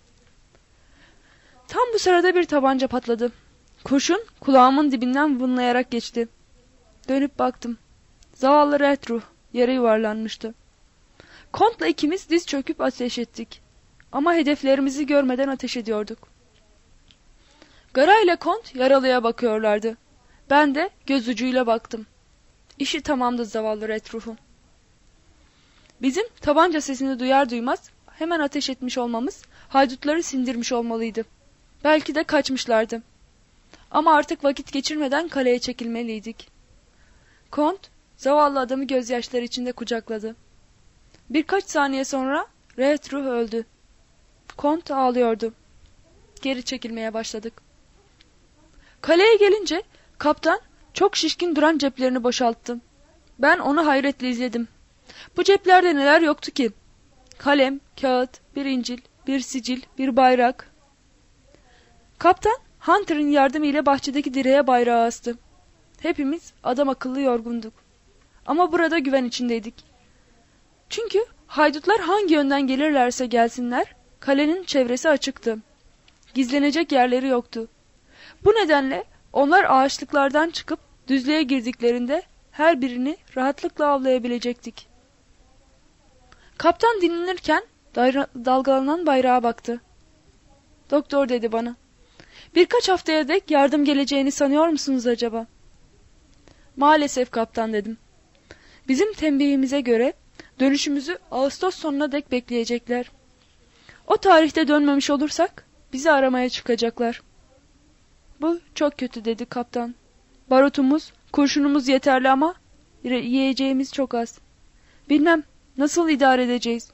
Tam bu sırada bir tabanca patladı. Kurşun kulağımın dibinden vınlayarak geçti. Dönüp baktım. Zavallı Redruh yere yuvarlanmıştı. Kont'la ikimiz diz çöküp ateş ettik. Ama hedeflerimizi görmeden ateş ediyorduk. Garay ile Kont yaralıya bakıyorlardı. Ben de göz ucuyla baktım. İşi tamamdı zavallı Redruh'un. Bizim tabanca sesini duyar duymaz hemen ateş etmiş olmamız haydutları sindirmiş olmalıydı. Belki de kaçmışlardı. Ama artık vakit geçirmeden kaleye çekilmeliydik. Kont zavallı adamı gözyaşları içinde kucakladı. Birkaç saniye sonra Redruh öldü. Kont ağlıyordu. Geri çekilmeye başladık. Kaleye gelince kaptan çok şişkin duran ceplerini boşalttı. Ben onu hayretle izledim. Bu ceplerde neler yoktu ki? Kalem, kağıt, bir İncil, bir sicil, bir bayrak. Kaptan Hunter'ın yardımıyla bahçedeki direğe bayrağı astı. Hepimiz adam akıllı yorgunduk. Ama burada güven içindeydik. Çünkü haydutlar hangi yönden gelirlerse gelsinler, kalenin çevresi açıktı. Gizlenecek yerleri yoktu. Bu nedenle onlar ağaçlıklardan çıkıp düzlüğe girdiklerinde her birini rahatlıkla avlayabilecektik. Kaptan dinlenirken dalgalanan bayrağa baktı. "Doktor," dedi bana, "birkaç haftaya dek yardım geleceğini sanıyor musunuz acaba?" "Maalesef kaptan," dedim. "Bizim tembihimize göre dönüşümüzü Ağustos sonuna dek bekleyecekler. O tarihte dönmemiş olursak bizi aramaya çıkacaklar." "Bu çok kötü," dedi kaptan. "Barutumuz, kurşunumuz yeterli ama yiyeceğimiz çok az. Bilmem, nasıl idare edeceğiz?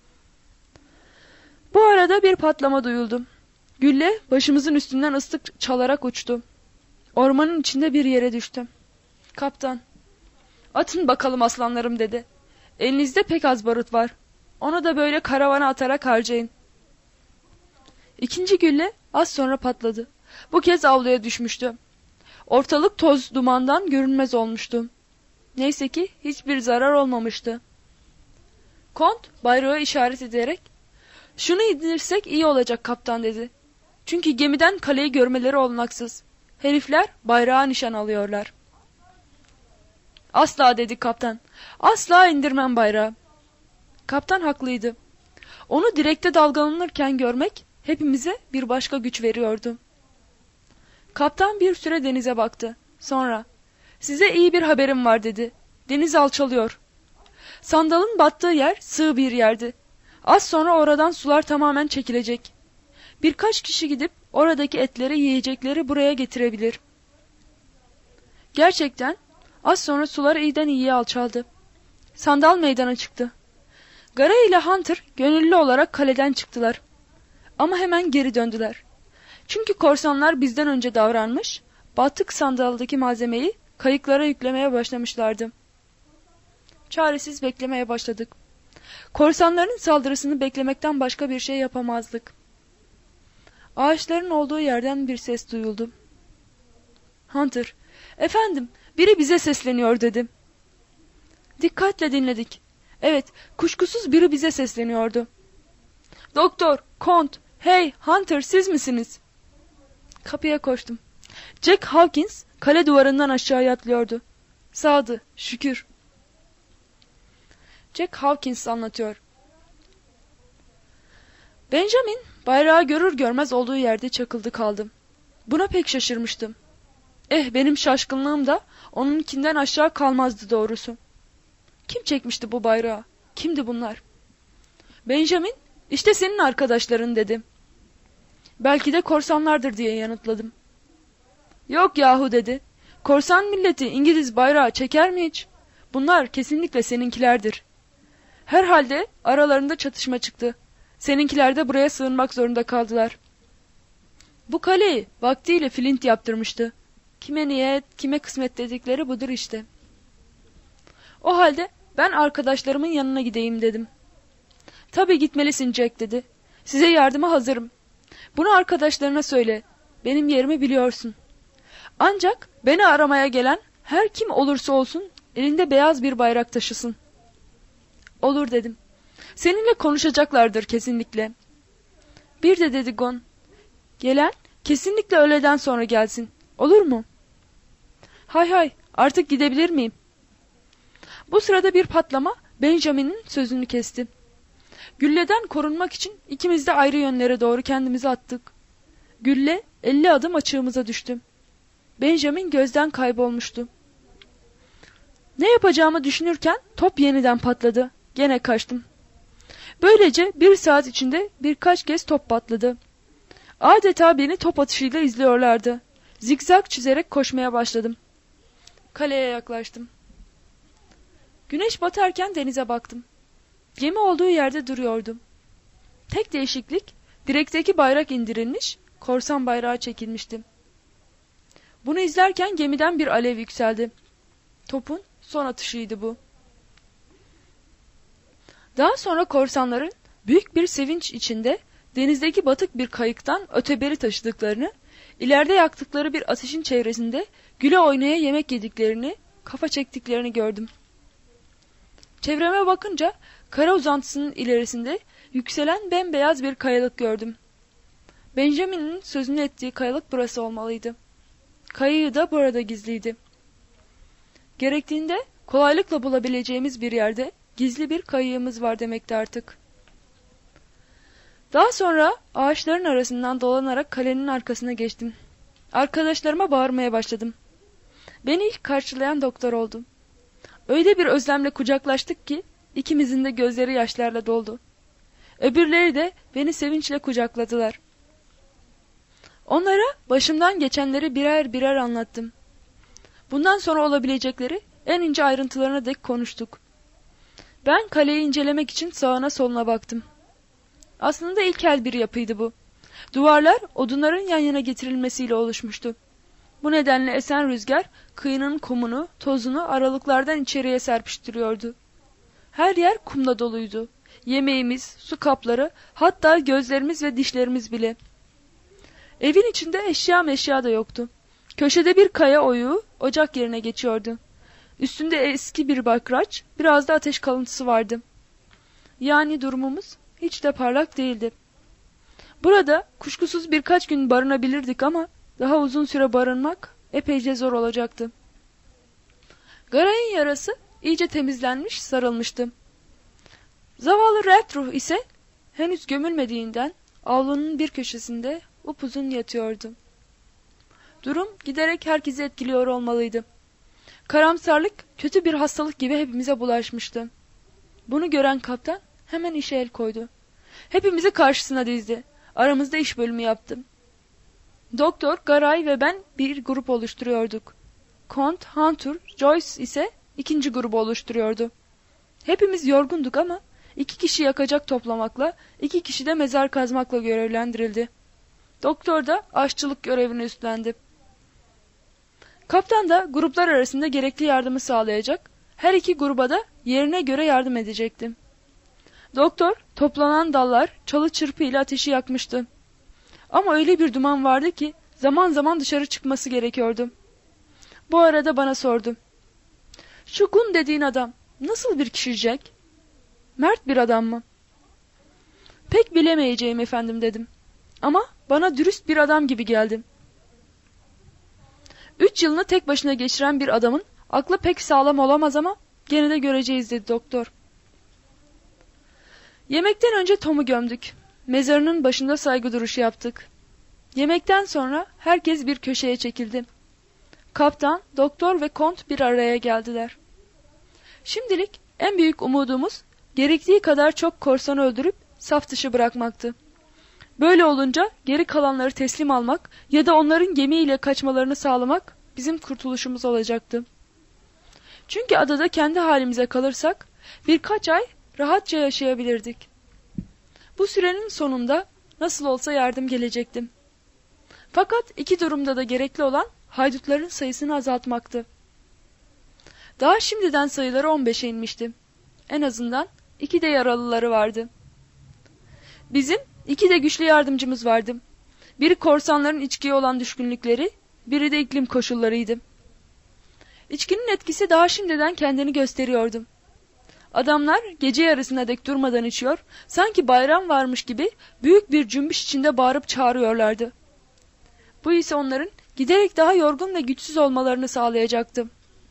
Bu arada bir patlama duyuldu. Gülle başımızın üstünden ıslık çalarak uçtu. Ormanın içinde bir yere düştü. Kaptan, "Atın bakalım aslanlarım," dedi. "Elinizde pek az barut var. Onu da böyle karavana atarak harcayın." İkinci gülle az sonra patladı. Bu kez avluya düşmüştü. Ortalık toz dumandan görünmez olmuştu. Neyse ki hiçbir zarar olmamıştı. Kont bayrağı işaret ederek, "Şunu indirsek iyi olacak kaptan," dedi. "Çünkü gemiden kaleyi görmeleri olanaksız. Herifler bayrağa nişan alıyorlar." "Asla," dedi kaptan. "Asla indirmem bayrağı." Kaptan haklıydı. Onu direkte dalgalanırken görmek hepimize bir başka güç veriyordu. Kaptan bir süre denize baktı. Sonra, "Size iyi bir haberim var," dedi. "Deniz alçalıyor." Sandalın battığı yer sığ bir yerdi. Az sonra oradan sular tamamen çekilecek. Birkaç kişi gidip oradaki etleri, yiyecekleri buraya getirebilir. Gerçekten az sonra sular iyiden iyiye alçaldı. Sandal meydana çıktı. Gara ile Hunter gönüllü olarak kaleden çıktılar. Ama hemen geri döndüler. Çünkü korsanlar bizden önce davranmış, batık sandaldaki malzemeyi kayıklara yüklemeye başlamışlardı. Çaresiz beklemeye başladık. Korsanların saldırısını beklemekten başka bir şey yapamazdık. Ağaçların olduğu yerden bir ses duyuldu. Hunter, "Efendim, biri bize sesleniyor," dedi. Dikkatle dinledik. Evet, kuşkusuz biri bize sesleniyordu. "Doktor, Kont, hey, Hunter, siz misiniz?" Kapıya koştum. Jack Hawkins kale duvarından aşağıya atlıyordu. Sağdı, şükür. Jack Hawkins anlatıyor. Benjamin bayrağı görür görmez olduğu yerde çakıldı kaldı. Buna pek şaşırmıştım. Eh, benim şaşkınlığım da onunkinden aşağı kalmazdı doğrusu. Kim çekmişti bu bayrağı? Kimdi bunlar? Benjamin, "İşte senin arkadaşların," dedi. "Belki de korsanlardır," diye yanıtladım. "Yok yahu," dedi. "Korsan milleti İngiliz bayrağı çeker mi hiç? Bunlar kesinlikle seninkilerdir. Herhalde aralarında çatışma çıktı. Seninkiler de buraya sığınmak zorunda kaldılar. Bu kaleyi vaktiyle Flint yaptırmıştı. Kime niyet, kime kısmet dedikleri budur işte. O halde ben arkadaşlarımın yanına gideyim," dedim. "Tabii gitmelisin Jack," dedi. "Size yardıma hazırım. Bunu arkadaşlarına söyle. Benim yerimi biliyorsun. Ancak beni aramaya gelen her kim olursa olsun elinde beyaz bir bayrak taşısın." "Olur," dedim. "Seninle konuşacaklardır kesinlikle." "Bir de," dedi Gon, "gelen kesinlikle öğleden sonra gelsin. Olur mu?" "Hay hay, artık gidebilir miyim?" Bu sırada bir patlama Benjamin'in sözünü kesti. Gülleden korunmak için ikimiz de ayrı yönlere doğru kendimizi attık. Gülle elli adım açığımıza düştü. Benjamin gözden kaybolmuştu. Ne yapacağımı düşünürken top yeniden patladı. Gene kaçtım. Böylece bir saat içinde birkaç kez top patladı. Adeta beni top atışıyla izliyorlardı. Zikzak çizerek koşmaya başladım. Kaleye yaklaştım. Güneş batarken denize baktım. Gemi olduğu yerde duruyordu. Tek değişiklik, direkteki bayrak indirilmiş, korsan bayrağı çekilmişti. Bunu izlerken gemiden bir alev yükseldi. Topun son atışıydı bu. Daha sonra korsanların büyük bir sevinç içinde denizdeki batık bir kayıktan öteberi taşıdıklarını, ileride yaktıkları bir ateşin çevresinde güle oynaya yemek yediklerini, kafa çektiklerini gördüm. Çevreme bakınca kara uzantısının ilerisinde yükselen bembeyaz bir kayalık gördüm. Benjamin'in sözünü ettiği kayalık burası olmalıydı. Kayığı da burada gizliydi. Gerektiğinde kolaylıkla bulabileceğimiz bir yerde gizli bir kayığımız var demekti artık. Daha sonra ağaçların arasından dolanarak kalenin arkasına geçtim. Arkadaşlarıma bağırmaya başladım. Beni ilk karşılayan doktor oldu. Öyle bir özlemle kucaklaştık ki ikimizin de gözleri yaşlarla doldu. Öbürleri de beni sevinçle kucakladılar. Onlara başımdan geçenleri birer birer anlattım. Bundan sonra olabilecekleri en ince ayrıntılarına dek konuştuk. Ben kaleyi incelemek için sağına soluna baktım. Aslında ilkel bir yapıydı bu. Duvarlar odunların yan yana getirilmesiyle oluşmuştu. Bu nedenle esen rüzgar kıyının kumunu, tozunu aralıklardan içeriye serpiştiriyordu. Her yer kumla doluydu. Yemeğimiz, su kapları, hatta gözlerimiz ve dişlerimiz bile. Evin içinde eşya meşya da yoktu. Köşede bir kaya oyuğu ocak yerine geçiyordu. Üstünde eski bir bakraç, biraz da ateş kalıntısı vardı. Yani durumumuz hiç de parlak değildi. Burada kuşkusuz birkaç gün barınabilirdik ama daha uzun süre barınmak epeyce zor olacaktı. Garay'ın yarası iyice temizlenmiş, sarılmıştı. Zavallı Redruh ise henüz gömülmediğinden avlunun bir köşesinde upuzun yatıyordu. Durum giderek herkesi etkiliyor olmalıydı. Karamsarlık kötü bir hastalık gibi hepimize bulaşmıştı. Bunu gören kaptan hemen işe el koydu. Hepimizi karşısına dizdi. Aramızda iş bölümü yaptı. Doktor, Garay ve ben bir grup oluşturuyorduk. Kont, Hunter, Joyce ise ikinci grubu oluşturuyordu. Hepimiz yorgunduk ama iki kişi yakacak toplamakla, iki kişi de mezar kazmakla görevlendirildi. Doktor da aşçılık görevini üstlendi. Kaptan da gruplar arasında gerekli yardımı sağlayacak, her iki gruba da yerine göre yardım edecekti. Doktor, toplanan dallar çalı çırpı ile ateşi yakmıştı. Ama öyle bir duman vardı ki zaman zaman dışarı çıkması gerekiyordu. Bu arada bana sordu. Şu Gun dediğin adam nasıl bir kişi Jack? Mert bir adam mı? Pek bilemeyeceğim efendim dedim. Ama bana dürüst bir adam gibi geldi. Üç yılını tek başına geçiren bir adamın aklı pek sağlam olamaz ama gene de göreceğiz dedi doktor. Yemekten önce Tom'u gömdük. Mezarının başında saygı duruşu yaptık. Yemekten sonra herkes bir köşeye çekildi. Kaptan, doktor ve kont bir araya geldiler. Şimdilik en büyük umudumuz gerektiği kadar çok korsanı öldürüp saf dışı bırakmaktı. Böyle olunca geri kalanları teslim almak ya da onların gemiyle kaçmalarını sağlamak bizim kurtuluşumuz olacaktı. Çünkü adada kendi halimize kalırsak birkaç ay rahatça yaşayabilirdik. Bu sürenin sonunda nasıl olsa yardım gelecekti. Fakat iki durumda da gerekli olan haydutların sayısını azaltmaktı. Daha şimdiden sayıları on beşe inmişti. En azından iki de yaralıları vardı. Bizim iki de güçlü yardımcımız vardı. Biri korsanların içkiye olan düşkünlükleri, biri de iklim koşullarıydı. İçkinin etkisi daha şimdiden kendini gösteriyordu. Adamlar gece yarısına dek durmadan içiyor, sanki bayram varmış gibi büyük bir cümbüş içinde bağırıp çağırıyorlardı. Bu ise onların giderek daha yorgun ve güçsüz olmalarını sağlayacaktı.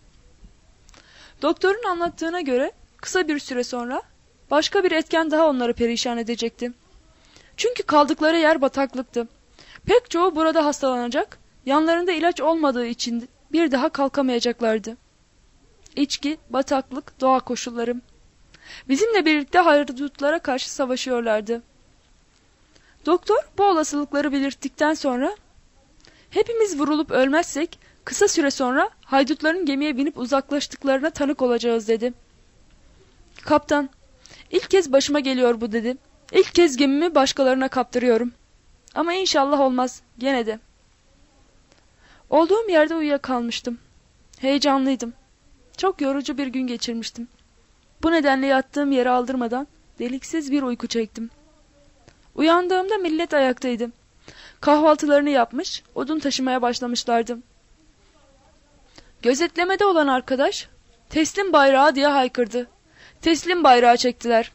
Doktorun anlattığına göre kısa bir süre sonra başka bir etken daha onları perişan edecekti. Çünkü kaldıkları yer bataklıktı. Pek çoğu burada hastalanacak, yanlarında ilaç olmadığı için bir daha kalkamayacaklardı. İçki, bataklık, doğa koşulları. Bizimle birlikte haydutlara karşı savaşıyorlardı. Doktor bu olasılıkları belirttikten sonra, hepimiz vurulup ölmezsek kısa süre sonra haydutların gemiye binip uzaklaştıklarına tanık olacağız dedi. Kaptan, ilk kez başıma geliyor bu dedi. İlk kez gemimi başkalarına kaptırıyorum. Ama inşallah olmaz, gene de. Olduğum yerde uyuyakalmıştım. Heyecanlıydım. Çok yorucu bir gün geçirmiştim. Bu nedenle yattığım yere aldırmadan deliksiz bir uyku çektim. Uyandığımda millet ayaktaydı. Kahvaltılarını yapmış, odun taşımaya başlamışlardı. Gözetlemede olan arkadaş, teslim bayrağı diye haykırdı. Teslim bayrağı çektiler.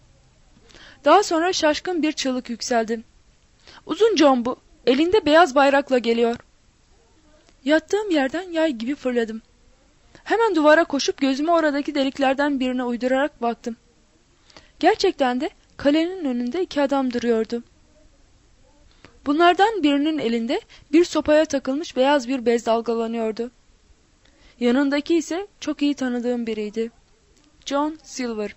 Daha sonra şaşkın bir çığlık yükseldi. Uzun John bu, elinde beyaz bayrakla geliyor. Yattığım yerden yay gibi fırladım. Hemen duvara koşup gözümü oradaki deliklerden birine uydurarak baktım. Gerçekten de kalenin önünde iki adam duruyordu. Bunlardan birinin elinde bir sopaya takılmış beyaz bir bez dalgalanıyordu. Yanındaki ise çok iyi tanıdığım biriydi. John Silver.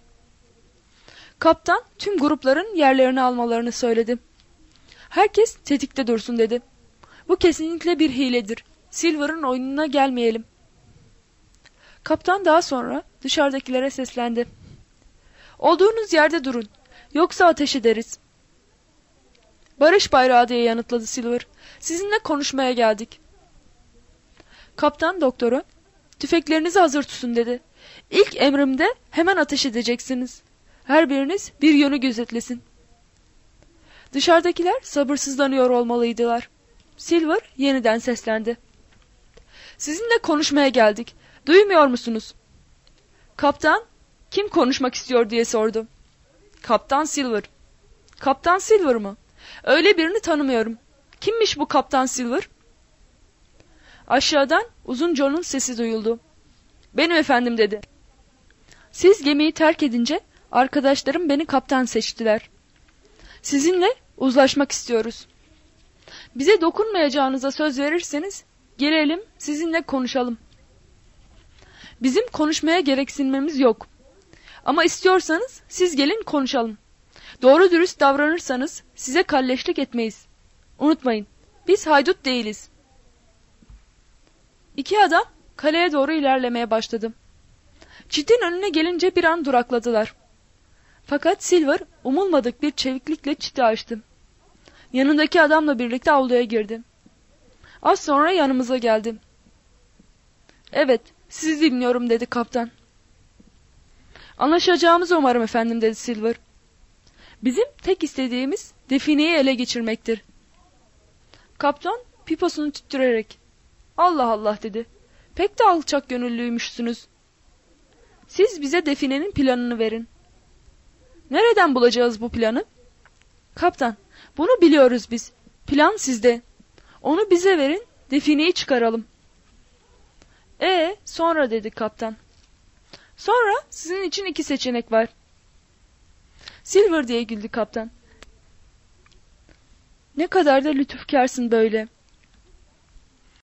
Kaptan tüm grupların yerlerini almalarını söyledi. Herkes tetikte dursun dedi. Bu kesinlikle bir hiledir. Silver'ın oyununa gelmeyelim. Kaptan daha sonra dışarıdakilere seslendi. Olduğunuz yerde durun. Yoksa ateş ederiz. Barış bayrağı diye yanıtladı Silver. Sizinle konuşmaya geldik. Kaptan doktora, tüfeklerinizi hazır tutun dedi. İlk emrimde hemen ateş edeceksiniz. Her biriniz bir yönü gözetlesin. Dışarıdakiler sabırsızlanıyor olmalıydılar. Silver yeniden seslendi. Sizinle konuşmaya geldik. Duymuyor musunuz? Kaptan, kim konuşmak istiyor diye sordu. Kaptan Silver. Kaptan Silver mı? Öyle birini tanımıyorum. Kimmiş bu Kaptan Silver? Aşağıdan uzun John'un sesi duyuldu. Benim efendim dedi. Siz gemiyi terk edince arkadaşlarım beni kaptan seçtiler. Sizinle uzlaşmak istiyoruz. Bize dokunmayacağınıza söz verirseniz gelelim sizinle konuşalım. Bizim konuşmaya gereksinmemiz yok. Ama istiyorsanız siz gelin konuşalım. Doğru dürüst davranırsanız size kalleşlik etmeyiz. Unutmayın, biz haydut değiliz. İki adam kaleye doğru ilerlemeye başladı. Çitin önüne gelince bir an durakladılar. Fakat Silver umulmadık bir çeviklikle çiti açtı. Yanındaki adamla birlikte avluya girdi. Az sonra yanımıza geldi. Evet, sizi dinliyorum dedi kaptan. Anlaşacağımızı umarım efendim dedi Silver. Bizim tek istediğimiz defineyi ele geçirmektir. Kaptan piposunu tüttürerek Allah Allah dedi. Pek de alçak gönüllüymüşsünüz. Siz bize definenin planını verin. Nereden bulacağız bu planı? Kaptan, bunu biliyoruz biz. Plan sizde. Onu bize verin, defineyi çıkaralım. E sonra dedi kaptan. Sonra sizin için iki seçenek var. Silver diye güldü kaptan. Ne kadar da lütufkarsın böyle.